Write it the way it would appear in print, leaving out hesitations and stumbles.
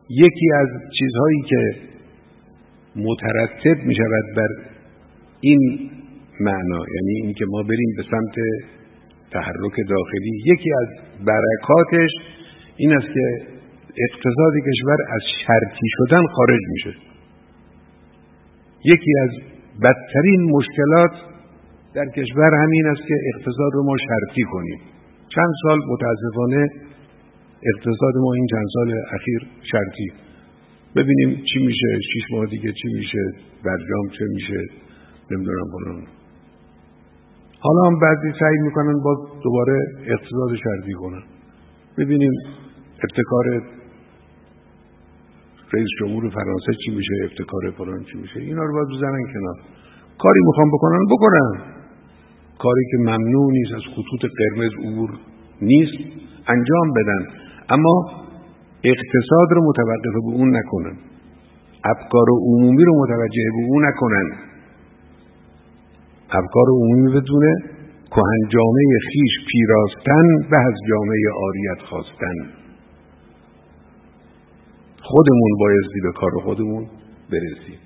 یکی از چیزهایی که مترتب می شود بر این معنا، یعنی این که ما بریم به سمت تحرک داخلی، یکی از برکاتش این است که اقتصاد کشور از شرطی شدن خارج میشه. یکی از بدترین مشکلات در کشور همین است که اقتصاد رو ما شرطی کنیم. چند سال متاسفانه اقتصاد ما این چند سال اخیر شرطی، ببینیم چی میشه، 6 ماه دیگه چی میشه، برجام چه میشه، نمیدونم کنم. حالا هم بعضی سعی میکنن باز دوباره اقتصاد شرطی کنن. ببینیم ابتکار رئیس جمهور فرانسه چی میشه، ابتکار فلان چی میشه. اینا رو باید بزنن کنار. کاری میخوام بکنن، کاری که ممنوع نیست، از خطوط قرمز عبور نیست، انجام بدن، اما اقتصاد رو متوقف به اون نکنن، افکار عمومی رو متوجه به اون نکنن. افکار عمومی بدونه کهن جامعه خیش پیراستن و از جامعه عاریت خواستن. خودمون بایستی به کار خودمون برسیم.